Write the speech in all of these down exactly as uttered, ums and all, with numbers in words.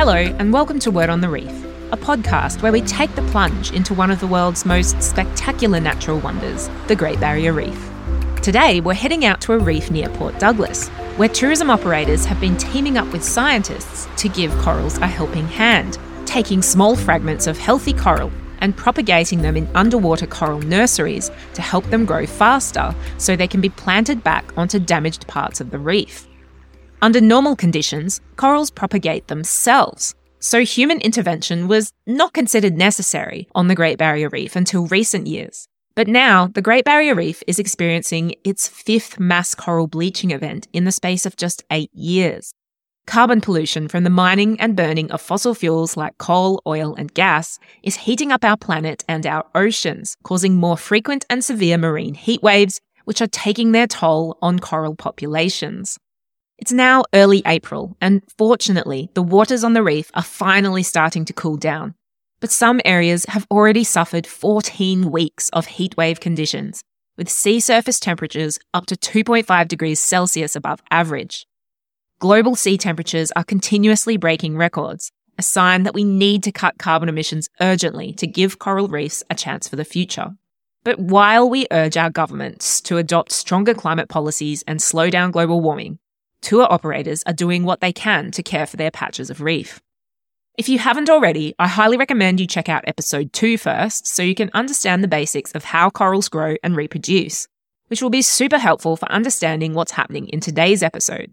Hello and welcome to Word on the Reef, a podcast where we take the plunge into one of the world's most spectacular natural wonders, the Great Barrier Reef. Today we're heading out to a reef near Port Douglas, where tourism operators have been teaming up with scientists to give corals a helping hand, taking small fragments of healthy coral and propagating them in underwater coral nurseries to help them grow faster so they can be planted back onto damaged parts of the reef. Under normal conditions, corals propagate themselves, so human intervention was not considered necessary on the Great Barrier Reef until recent years. But now, the Great Barrier Reef is experiencing its fifth mass coral bleaching event in the space of just eight years. Carbon pollution from the mining and burning of fossil fuels like coal, oil and gas is heating up our planet and our oceans, causing more frequent and severe marine heat waves, which are taking their toll on coral populations. It's now early April, and fortunately, the waters on the reef are finally starting to cool down. But some areas have already suffered fourteen weeks of heatwave conditions, with sea surface temperatures up to two point five degrees Celsius above average. Global sea temperatures are continuously breaking records, a sign that we need to cut carbon emissions urgently to give coral reefs a chance for the future. But while we urge our governments to adopt stronger climate policies and slow down global warming, tour operators are doing what they can to care for their patches of reef. If you haven't already, I highly recommend you check out episode two first so you can understand the basics of how corals grow and reproduce, which will be super helpful for understanding what's happening in today's episode.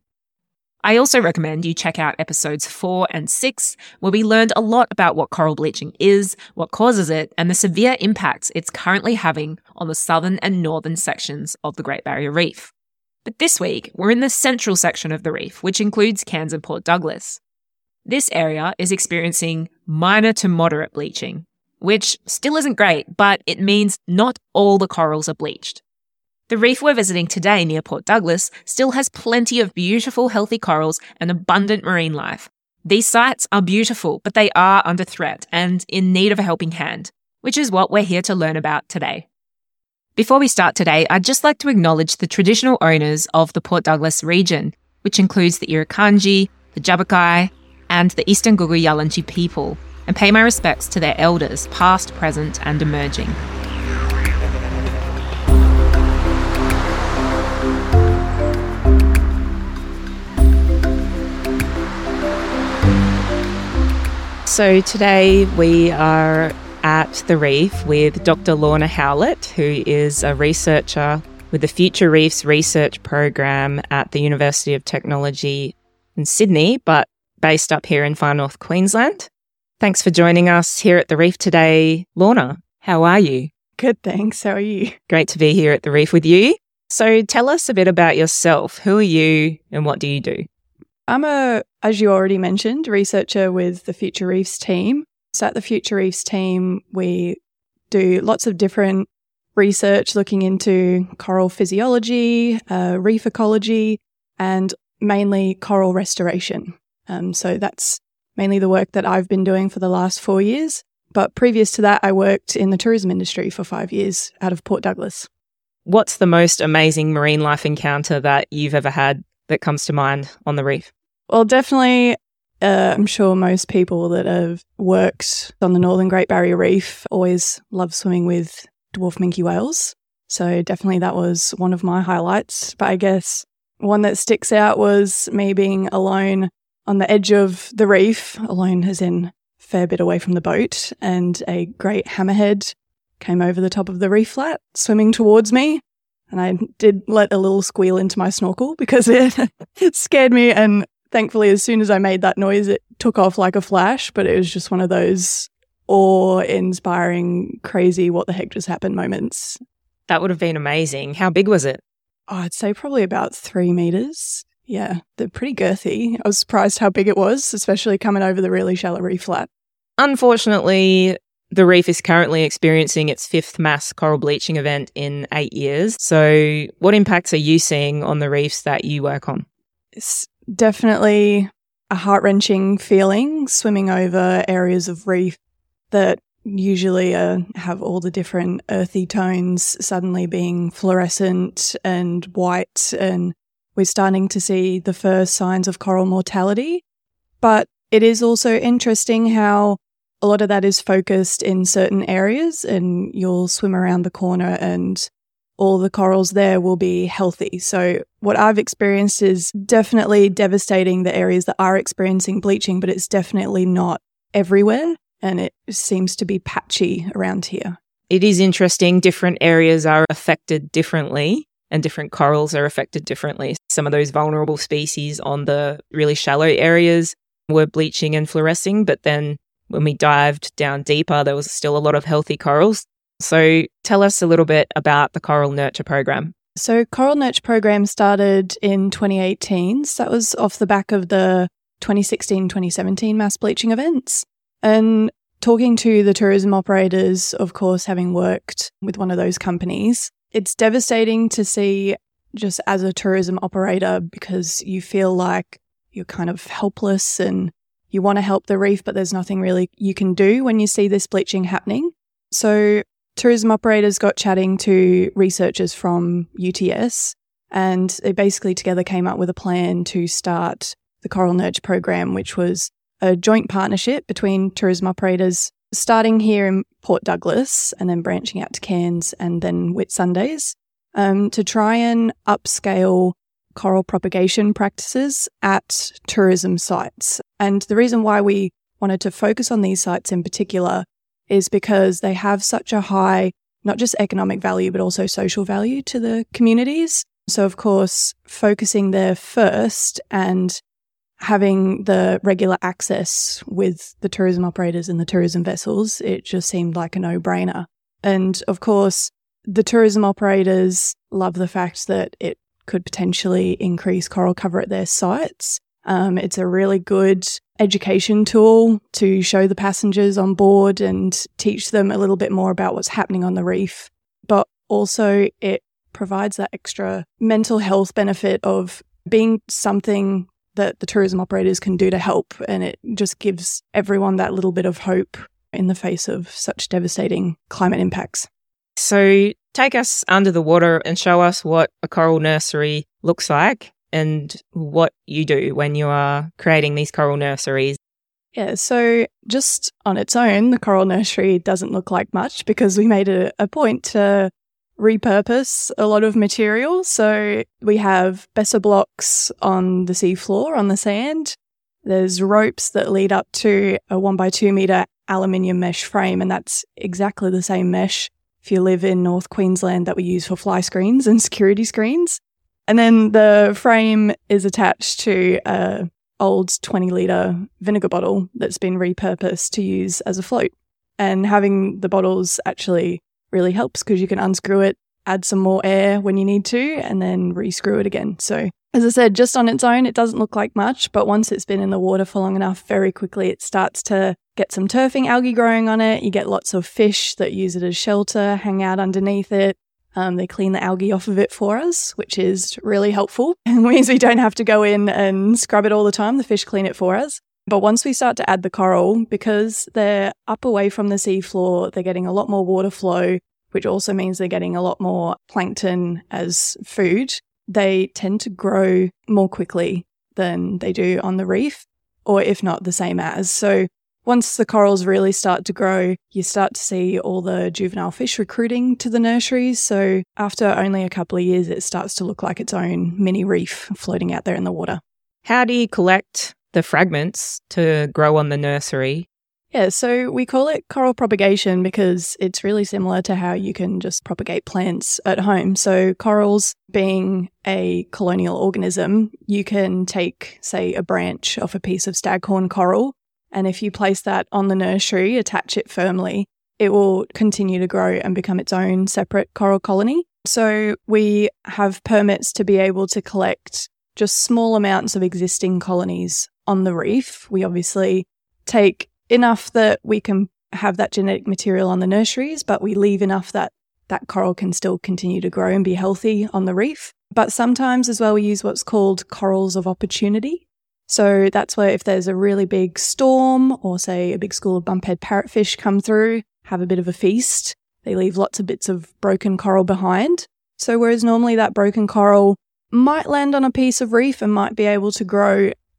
I also recommend you check out episodes four and six, where we learned a lot about what coral bleaching is, what causes it, and the severe impacts it's currently having on the southern and northern sections of the Great Barrier Reef. But this week, we're in the central section of the reef, which includes Cairns and Port Douglas. This area is experiencing minor to moderate bleaching, which still isn't great, but it means not all the corals are bleached. The reef we're visiting today near Port Douglas still has plenty of beautiful, healthy corals and abundant marine life. These sites are beautiful, but they are under threat and in need of a helping hand, which is what we're here to learn about today. Before we start today, I'd just like to acknowledge the traditional owners of the Port Douglas region, which includes the Irukandji, the Jabukai, and the Eastern Guugu Yalanji people, and pay my respects to their elders, past, present, and emerging. So today we are at the reef with Doctor Lorna Howlett, who is a researcher with the Future Reefs Research Program at the University of Technology in Sydney, but based up here in far north Queensland. Thanks for joining us here at the reef today. Lorna, how are you? Good, thanks. How are you? Great to be here at the reef with you. So tell us a bit about yourself. Who are you and what do you do? I'm a, as you already mentioned, researcher with the Future Reefs team. So at the Future Reefs team, we do lots of different research looking into coral physiology, uh, reef ecology, and mainly coral restoration. Um, so that's mainly the work that I've been doing for the last four years. But previous to that, I worked in the tourism industry for five years out of Port Douglas. What's the most amazing marine life encounter that you've ever had that comes to mind on the reef? Well, definitely, uh, I'm sure most people that have worked on the Northern Great Barrier Reef always love swimming with dwarf minke whales. So definitely that was one of my highlights. But I guess one that sticks out was me being alone on the edge of the reef, alone as in a fair bit away from the boat, and a great hammerhead came over the top of the reef flat, swimming towards me. And I did let a little squeal into my snorkel because it, it scared me. And thankfully, as soon as I made that noise, it took off like a flash. But it was just one of those awe-inspiring, crazy, what the heck just happened moments. That would have been amazing. How big was it? Oh, I'd say probably about three meters. Yeah, they're pretty girthy. I was surprised how big it was, especially coming over the really shallow reef flat. Unfortunately, the reef is currently experiencing its fifth mass coral bleaching event in eight years. So what impacts are you seeing on the reefs that you work on? It's definitely a heart-wrenching feeling, swimming over areas of reef that usually uh, have all the different earthy tones suddenly being fluorescent and white, and we're starting to see the first signs of coral mortality. But it is also interesting how a lot of that is focused in certain areas, and you'll swim around the corner and all the corals there will be healthy. So what I've experienced is definitely devastating the areas that are experiencing bleaching, but it's definitely not everywhere, and it seems to be patchy around here. It is interesting. Different areas are affected differently and different corals are affected differently. Some of those vulnerable species on the really shallow areas were bleaching and fluorescing, but then when we dived down deeper, there was still a lot of healthy corals. So tell us a little bit about the Coral Nurture Program. So Coral Nurture Program started in twenty eighteen. So that was off the back of the twenty sixteen twenty seventeen mass bleaching events. And talking to the tourism operators, of course, having worked with one of those companies, it's devastating to see just as a tourism operator, because you feel like you're kind of helpless and you want to help the reef, but there's nothing really you can do when you see this bleaching happening. So tourism operators got chatting to researchers from U T S, and they basically together came up with a plan to start the Coral Nurture Program, which was a joint partnership between tourism operators starting here in Port Douglas and then branching out to Cairns and then Whitsundays, um, to try and upscale coral propagation practices at tourism sites. And the reason why we wanted to focus on these sites in particular is because they have such a high, not just economic value, but also social value to the communities. So, of course, focusing there first and having the regular access with the tourism operators and the tourism vessels, it just seemed like a no-brainer. And, of course, the tourism operators love the fact that it could potentially increase coral cover at their sites. Um, it's a really good education tool to show the passengers on board and teach them a little bit more about what's happening on the reef. But also it provides that extra mental health benefit of being something that the tourism operators can do to help. And it just gives everyone that little bit of hope in the face of such devastating climate impacts. So take us under the water and show us what a coral nursery looks like and what you do when you are creating these coral nurseries. Yeah, so just on its own, the coral nursery doesn't look like much because we made a, a point to repurpose a lot of material. So we have Bessa blocks on the seafloor, on the sand. There's ropes that lead up to a one by two metre aluminium mesh frame, and that's exactly the same mesh if you live in North Queensland that we use for fly screens and security screens. And then the frame is attached to a old twenty litre vinegar bottle that's been repurposed to use as a float. And having the bottles actually really helps because you can unscrew it, add some more air when you need to, and then re-screw it again. So as I said, just on its own, it doesn't look like much, but once it's been in the water for long enough, very quickly it starts to get some turfing algae growing on it. You get lots of fish that use it as shelter, hang out underneath it. Um, they clean the algae off of it for us, which is really helpful. It means we don't have to go in and scrub it all the time. The fish clean it for us. But once we start to add the coral, because they're up away from the seafloor, they're getting a lot more water flow, which also means they're getting a lot more plankton as food. They tend to grow more quickly than they do on the reef, or if not the same as. So once the corals really start to grow, you start to see all the juvenile fish recruiting to the nurseries. So after only a couple of years, it starts to look like its own mini reef floating out there in the water. How do you collect the fragments to grow on the nursery? Yeah, so we call it coral propagation because it's really similar to how you can just propagate plants at home. So corals being a colonial organism, you can take, say, a branch off a piece of staghorn coral, and if you place that on the nursery, attach it firmly, it will continue to grow and become its own separate coral colony. So we have permits to be able to collect just small amounts of existing colonies on the reef. We obviously take enough that we can have that genetic material on the nurseries, but we leave enough that that coral can still continue to grow and be healthy on the reef. But sometimes as well, we use what's called corals of opportunity. So that's where if there's a really big storm or say a big school of bumphead parrotfish come through, have a bit of a feast, they leave lots of bits of broken coral behind. So whereas normally that broken coral might land on a piece of reef and might be able to grow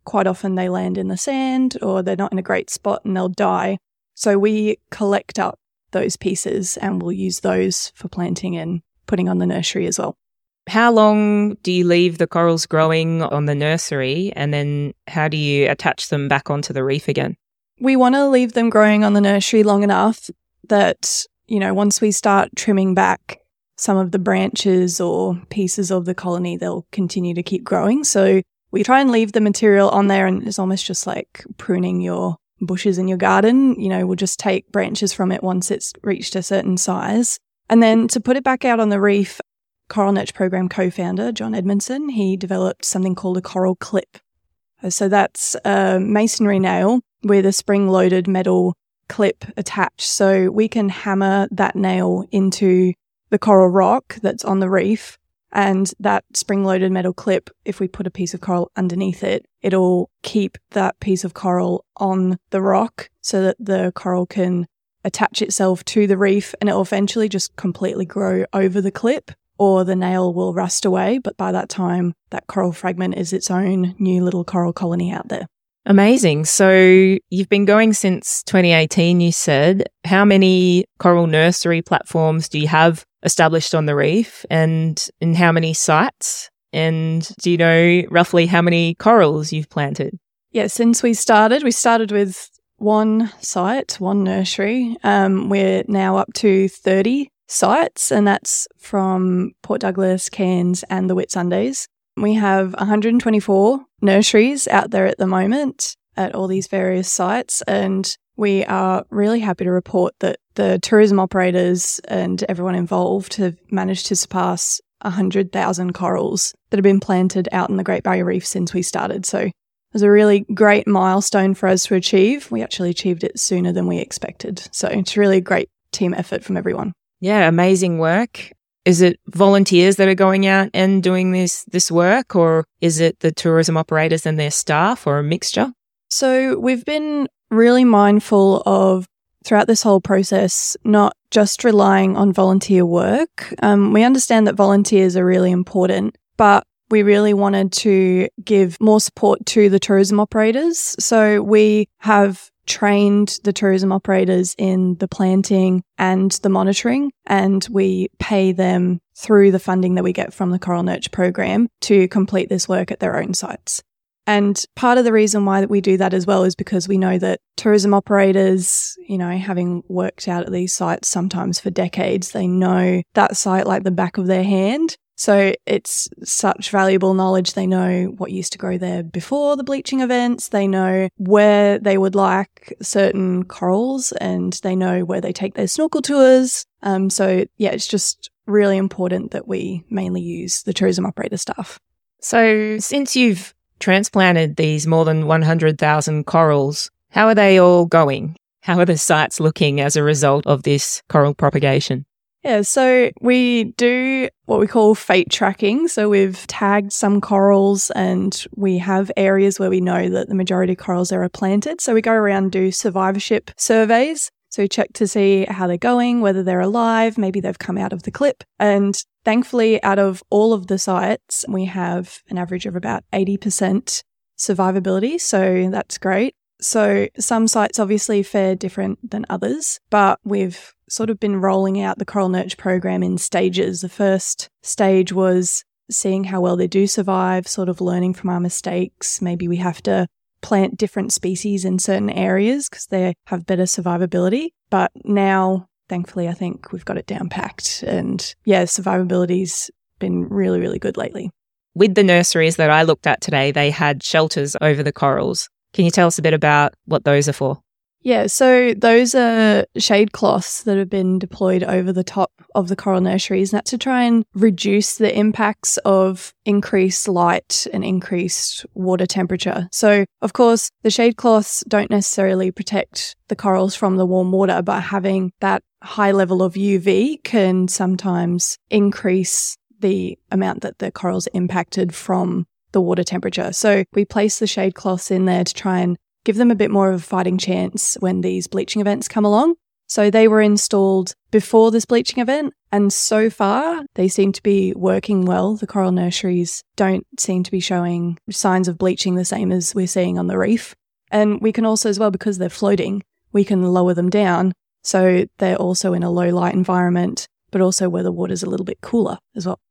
quite often they land in the sand or they're not in a great spot and they'll die. So we collect up those pieces and we'll use those for planting and putting on the nursery as well. How long do you leave the corals growing on the nursery, and then how do you attach them back onto the reef again? We want to leave them growing on the nursery long enough that, you know, once we start trimming back some of the branches or pieces of the colony, they'll continue to keep growing. So we try and leave the material on there, and it's almost just like pruning your bushes in your garden. You know, we'll just take branches from it once it's reached a certain size. And then to put it back out on the reef, Coral Nurture Program co-founder, John Edmondson, he developed something called a coral clip. So that's a masonry nail with a spring-loaded metal clip attached. So we can hammer that nail into the coral rock that's on the reef, and that spring-loaded metal clip, if we put a piece of coral underneath it, it'll keep that piece of coral on the rock so that the coral can attach itself to the reef, and it'll eventually just completely grow over the clip, or the nail will rust away. But by that time, that coral fragment is its own new little coral colony out there. Amazing. So you've been going since twenty eighteen, you said. How many coral nursery platforms do you have established on the reef, and in how many sites? And do you know roughly how many corals you've planted? Yeah, since we started, we started with one site, one nursery. Um, we're now up to thirty sites, and that's from Port Douglas, Cairns and the Whitsundays. We have one hundred twenty-four nurseries out there at the moment at all these various sites, and we are really happy to report that the tourism operators and everyone involved have managed to surpass one hundred thousand corals that have been planted out in the Great Barrier Reef since we started. So it was a really great milestone for us to achieve. We actually achieved it sooner than we expected. So it's really a great team effort from everyone. Yeah, amazing work. Is it volunteers that are going out and doing this this work, or is it the tourism operators and their staff, or a mixture? So we've been really mindful of, throughout this whole process, not just relying on volunteer work. Um, we understand that volunteers are really important, but we really wanted to give more support to the tourism operators. So we have trained the tourism operators in the planting and the monitoring, and we pay them through the funding that we get from the Coral Nurture Program to complete this work at their own sites. And part of the reason why we do that as well is because we know that tourism operators, you know, having worked out at these sites sometimes for decades, they know that site like the back of their hand. So it's such valuable knowledge. They know what used to grow there before the bleaching events. They know where they would like certain corals, and they know where they take their snorkel tours. Um, so, yeah, it's just really important that we mainly use the tourism operator staff. So since you've transplanted these more than one hundred thousand corals, how are they all going? How are the sites looking as a result of this coral propagation? Yeah, so we do what we call fate tracking. So we've tagged some corals, and we have areas where we know that the majority of corals there are planted. So we go around and do survivorship surveys. So we check to see how they're going, whether they're alive, maybe they've come out of the clip. And thankfully, out of all of the sites, we have an average of about eighty percent survivability. So that's great. So some sites obviously fare different than others, but we've sort of been rolling out the Coral Nurture Program in stages. The first stage was seeing how well they do survive, sort of learning from our mistakes. Maybe we have to plant different species in certain areas because they have better survivability. But now, thankfully, I think we've got it down packed. And yeah, survivability's been really, really good lately. With the nurseries that I looked at today, they had shelters over the corals. Can you tell us a bit about what those are for? Yeah, so those are shade cloths that have been deployed over the top of the coral nurseries, and that's to try and reduce the impacts of increased light and increased water temperature. So, of course, the shade cloths don't necessarily protect the corals from the warm water, but having that high level of U V can sometimes increase the amount that the corals are impacted from the water temperature. So we place the shade cloths in there to try and give them a bit more of a fighting chance when these bleaching events come along. So they were installed before this bleaching event, And so far, they seem to be working well. The coral nurseries don't seem to be showing signs of bleaching the same as we're seeing on the reef. And we can also, as well, because they're floating, we can lower them down. So they're also in a low light environment, but also where the water's a little bit cooler as well.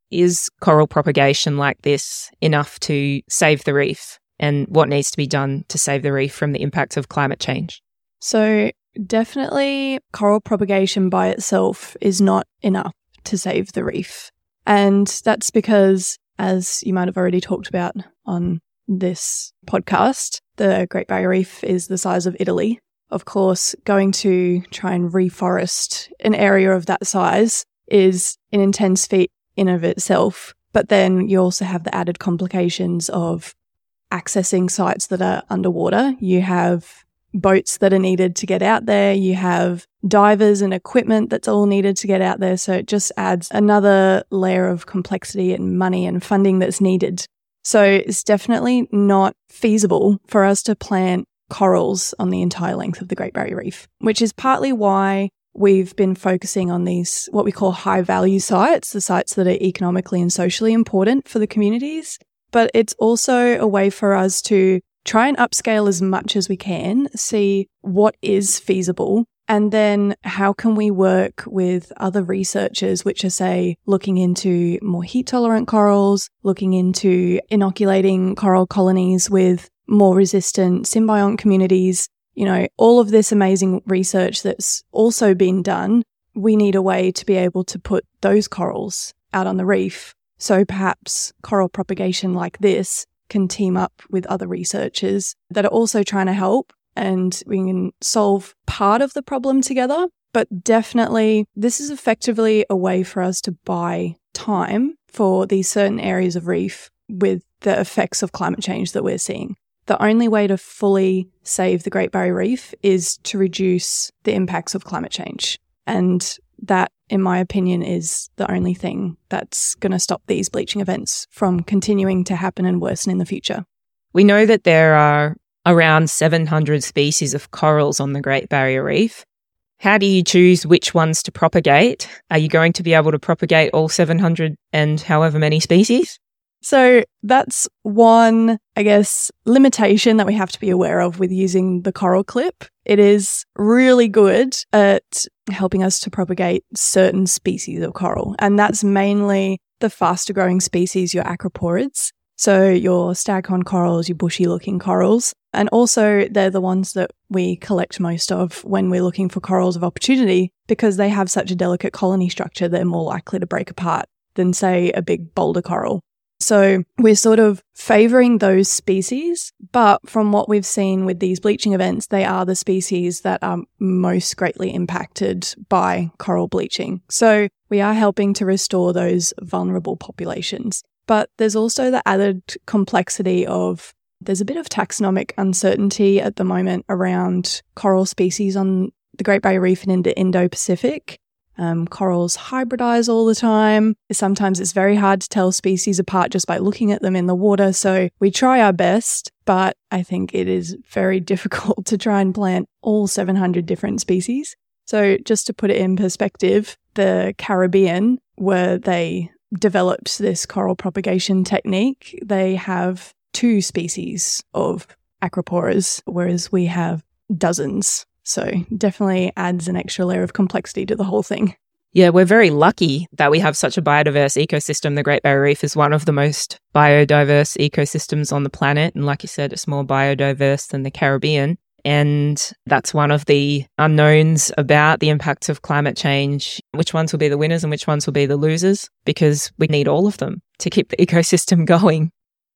Is coral propagation like this enough to save the reef? And what needs to be done to save the reef from the impacts of climate change? So definitely coral propagation by itself is not enough to save the reef. And that's because, as you might have already talked about on this podcast, the Great Barrier Reef is the size of Italy. Of course, going to try and reforest an area of that size is an intense feat in of itself. But then you also have the added complications of accessing sites that are underwater. You have boats that are needed to get out there. You have divers and equipment that's all needed to get out there. So it just adds another layer of complexity and money and funding that's needed. So it's definitely not feasible for us to plant corals on the entire length of the Great Barrier Reef, which is partly why we've been focusing on these, what we call high value sites, the sites that are economically and socially important for the communities. But it's also a way for us to try and upscale as much as we can, see what is feasible, and then how can we work with other researchers, which are, say, looking into more heat-tolerant corals, looking into inoculating coral colonies with more resistant symbiont communities. You know, all of this amazing research that's also been done, we need a way to be able to put those corals out on the reef. So perhaps coral propagation like this can team up with other researchers that are also trying to help, and we can solve part of the problem together. But definitely, this is effectively a way for us to buy time for these certain areas of reef with the effects of climate change that we're seeing. The only way to fully save the Great Barrier Reef is to reduce the impacts of climate change. And that, in my opinion, is the only thing that's going to stop these bleaching events from continuing to happen and worsen in the future. We know that there are around seven hundred species of corals on the Great Barrier Reef. How do you choose which ones to propagate? Are you going to be able to propagate all seven hundred and however many species? So that's one, I guess, limitation that we have to be aware of with using the coral clip. It is really good at helping us to propagate certain species of coral, and that's mainly the faster growing species, your acroporids. So your staghorn corals, your bushy looking corals, and also they're the ones that we collect most of when we're looking for corals of opportunity, because they have such a delicate colony structure, they're more likely to break apart than, say, a big boulder coral. So we're sort of favouring those species, but from what we've seen with these bleaching events, they are the species that are most greatly impacted by coral bleaching. So we are helping to restore those vulnerable populations. But there's also the added complexity of there's a bit of taxonomic uncertainty at the moment around coral species on the Great Barrier Reef and in the Indo-Pacific. Um, corals hybridize all the time. Sometimes it's very hard to tell species apart just by looking at them in the water. So we try our best, but I think it is very difficult to try and plant all seven hundred different species. So just to put it in perspective, the Caribbean, where they developed this coral propagation technique, they have two species of acroporas, whereas we have dozens. So definitely adds an extra layer of complexity to the whole thing. Yeah, we're very lucky that we have such a biodiverse ecosystem. The Great Barrier Reef is one of the most biodiverse ecosystems on the planet. And like you said, it's more biodiverse than the Caribbean. And that's one of the unknowns about the impacts of climate change. Which ones will be the winners and which ones will be the losers? Because we need all of them to keep the ecosystem going.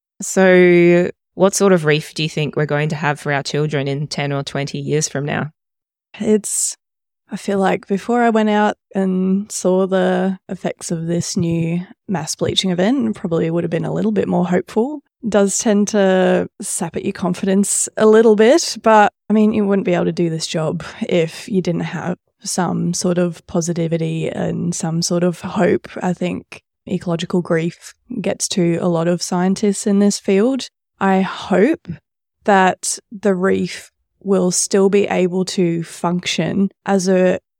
So what sort of reef do you think we're going to have for our children in ten or twenty years from now? It's, I feel like before I went out and saw the effects of this new mass bleaching event, probably would have been a little bit more hopeful. It does tend to sap at your confidence a little bit, but I mean, you wouldn't be able to do this job if you didn't have some sort of positivity and some sort of hope. I think ecological grief gets to a lot of scientists in this field. I hope that the reef will still be able to function as a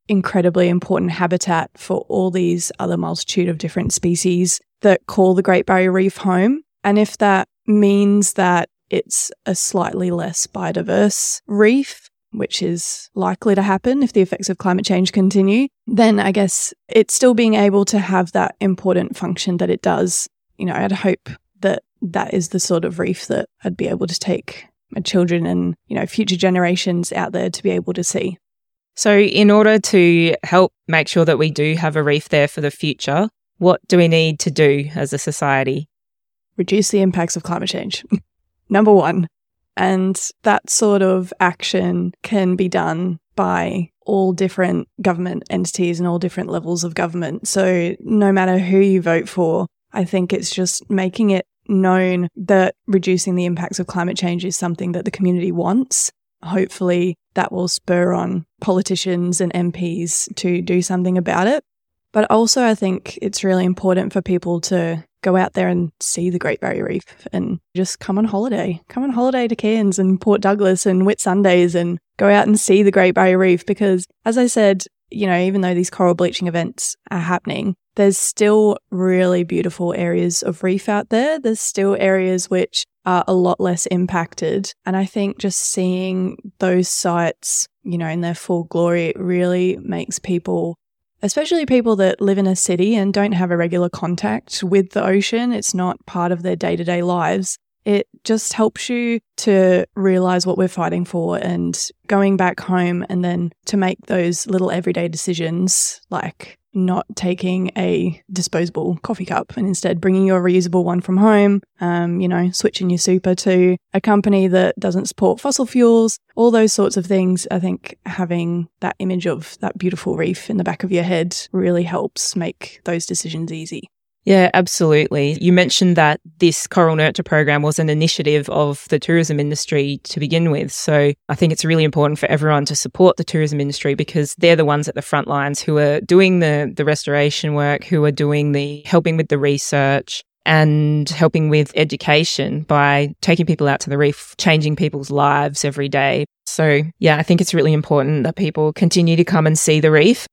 incredibly important habitat for all these other multitude of different species that call the Great Barrier Reef home. And if that means that it's a slightly less biodiverse reef, which is likely to happen if the effects of climate change continue, then I guess it's still being able to have that important function that it does. You know, I'd hope that that is the sort of reef that I'd be able to take my children and, you know, future generations out there to be able to see. So in order to help make sure that we do have a reef there for the future, what do we need to do as a society? Reduce the impacts of climate change. Number one. And that sort of action can be done by all different government entities and all different levels of government. So no matter who you vote for, I think it's just making it known that reducing the impacts of climate change is something that the community wants. Hopefully that will spur on politicians and M Ps to do something about it. But also I think it's really important for people to go out there and see the Great Barrier Reef and just come on holiday. Come on holiday to Cairns and Port Douglas and Whitsundays and go out and see the Great Barrier Reef because, as I said, you know, even though these coral bleaching events are happening, there's still really beautiful areas of reef out there. There's still areas which are a lot less impacted. And I think just seeing those sites, you know, in their full glory, it really makes people, especially people that live in a city and don't have a regular contact with the ocean, it's not part of their day-to-day lives. It just helps you to realize what we're fighting for and going back home and then to make those little everyday decisions like not taking a disposable coffee cup and instead bringing your reusable one from home, um, you know, switching your super to a company that doesn't support fossil fuels, all those sorts of things. I think having that image of that beautiful reef in the back of your head really helps make those decisions easy. Yeah, absolutely. You mentioned that this Coral Nurture program was an initiative of the tourism industry to begin with. So I think it's really important for everyone to support the tourism industry because they're the ones at the front lines who are doing the, the restoration work, who are doing the helping with the research and helping with education by taking people out to the reef, changing people's lives every day. So yeah, I think it's really important that people continue to come and see the reef.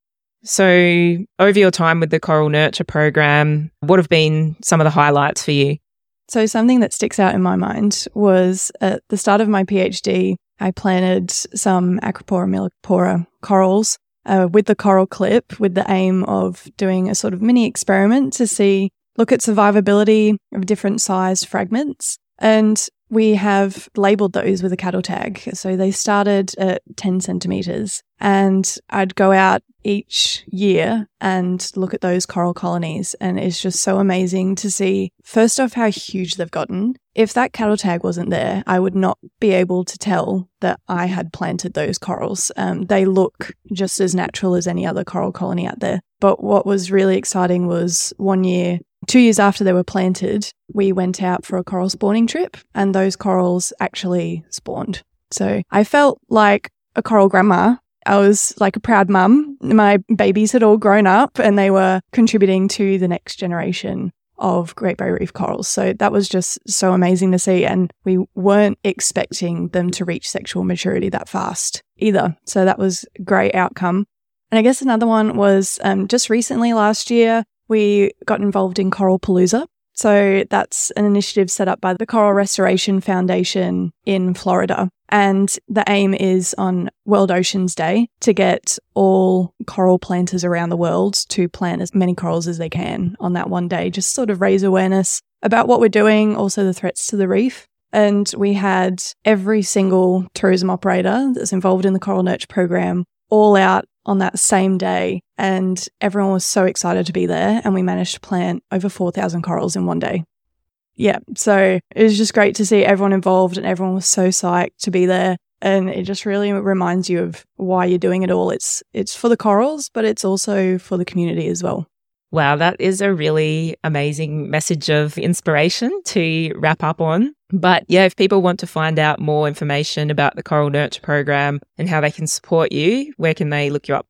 So over your time with the Coral Nurture program, what have been some of the highlights for you? So something that sticks out in my mind was at the start of my PhD, I planted some Acropora millipora corals uh, with the coral clip with the aim of doing a sort of mini experiment to see, look at survivability of different sized fragments. And we have labelled those with a cattle tag. So they started at ten centimetres and I'd go out each year and look at those coral colonies. And it's just so amazing to see, first off, how huge they've gotten. If that cattle tag wasn't there, I would not be able to tell that I had planted those corals. Um, they look just as natural as any other coral colony out there. But what was really exciting was one year, two years after they were planted, we went out for a coral spawning trip and those corals actually spawned. So I felt like a coral grandma. I was like a proud mum. My babies had all grown up and they were contributing to the next generation of Great Barrier Reef corals. So that was just so amazing to see. And we weren't expecting them to reach sexual maturity that fast either. So that was a great outcome. And I guess another one was um, just recently last year, we got involved in Coral Palooza. So that's an initiative set up by the Coral Restoration Foundation in Florida. And the aim is on World Oceans Day to get all coral planters around the world to plant as many corals as they can on that one day, just sort of raise awareness about what we're doing, also the threats to the reef. And we had every single tourism operator that's involved in the Coral Nurture program all out on that same day. And everyone was so excited to be there. And we managed to plant over four thousand corals in one day. Yeah, so it was just great to see everyone involved and everyone was so psyched to be there. And it just really reminds you of why you're doing it all. It's it's for the corals, but it's also for the community as well. Wow, that is a really amazing message of inspiration to wrap up on. But yeah, if people want to find out more information about the Coral Nurture program and how they can support you, where can they look you up?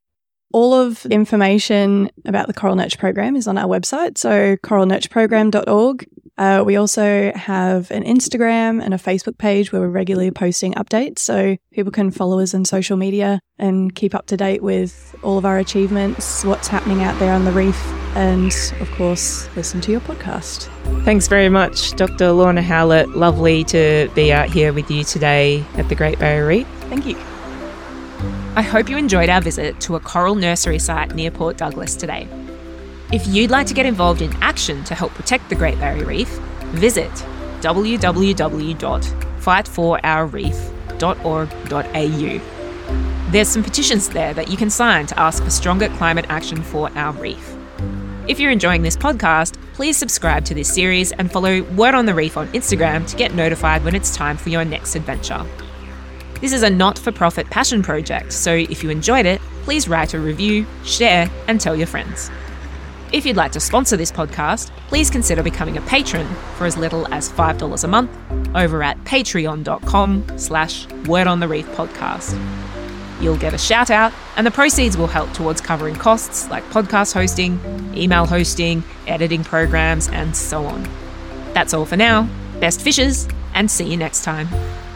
All of the information about the Coral Nurture Program is on our website, so coral nurture program dot org. Uh, we also have an Instagram and a Facebook page where we're regularly posting updates, so people can follow us on social media and keep up to date with all of our achievements, what's happening out there on the reef, and, of course, listen to your podcast. Thanks very much, Doctor Lorna Howlett. Lovely to be out here with you today at the Great Barrier Reef. Thank you. I hope you enjoyed our visit to a coral nursery site near Port Douglas today. If you'd like to get involved in action to help protect the Great Barrier Reef, visit w w w dot fight for our reef dot org dot a u. There's some petitions there that you can sign to ask for stronger climate action for our reef. If you're enjoying this podcast, please subscribe to this series and follow Word on the Reef on Instagram to get notified when it's time for your next adventure. This is a not-for-profit passion project, so if you enjoyed it, please write a review, share, and tell your friends. If you'd like to sponsor this podcast, please consider becoming a patron for as little as five dollars a month over at patreon.com slash Word on the Reef podcast. You'll get a shout out, and the proceeds will help towards covering costs like podcast hosting, email hosting, editing programs, and so on. That's all for now. Best fishes, and see you next time.